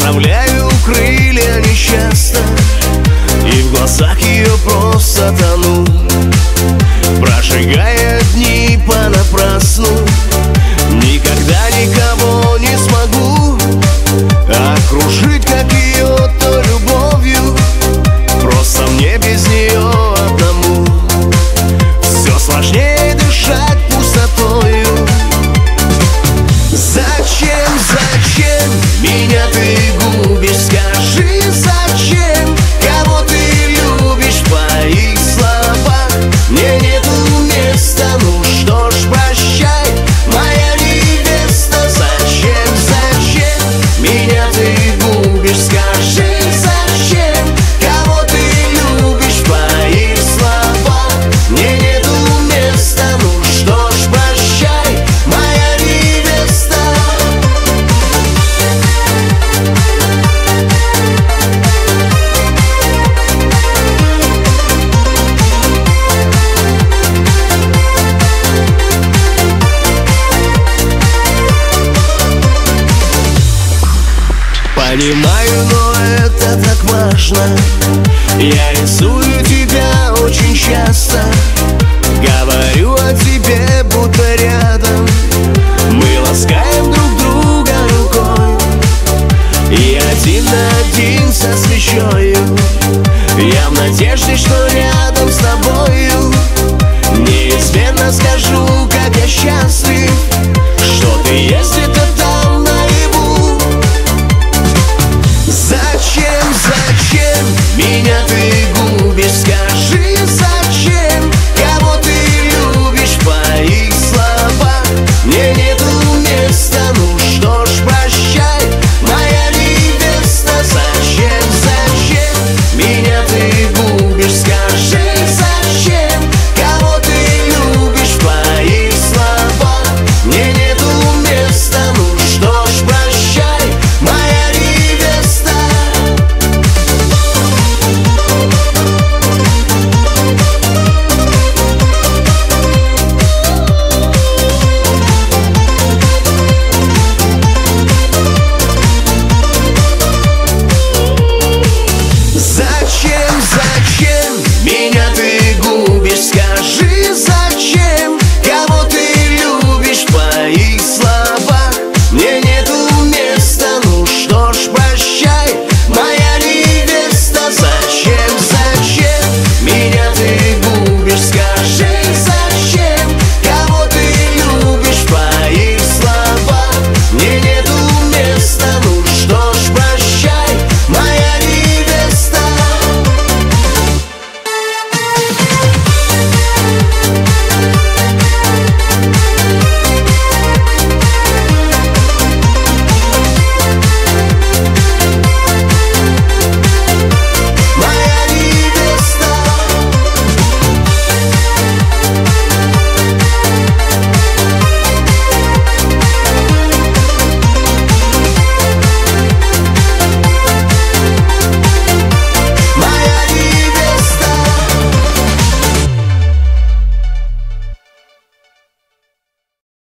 расправляю крылья нечасто, и в глазах ее просто тону, прожигая дни понапрасну. Никогда никого не смогу окружить, как ее-то любовью. Просто мне без нее одному все сложнее дышать пустотою. Зачем, зачем меня ты губишь? Скажи, зачем? Кого ты любишь? В твоих словах мне нету места. Ну что ж, прощай, моя невеста. Зачем, зачем меня ты губишь? Скажи, зачем? Кого ты любишь? В твоих словах мне нету места. Ну что ж, прощай, моя невеста. Понимаю, но это так важно. Я рисую тебя очень часто, говорю о тебе, будто рядом. Мы ласкаем друг друга рукой, и один на один со свечою. Я в надежде, что рядом с тобою неизменно скажу, как я счастлив.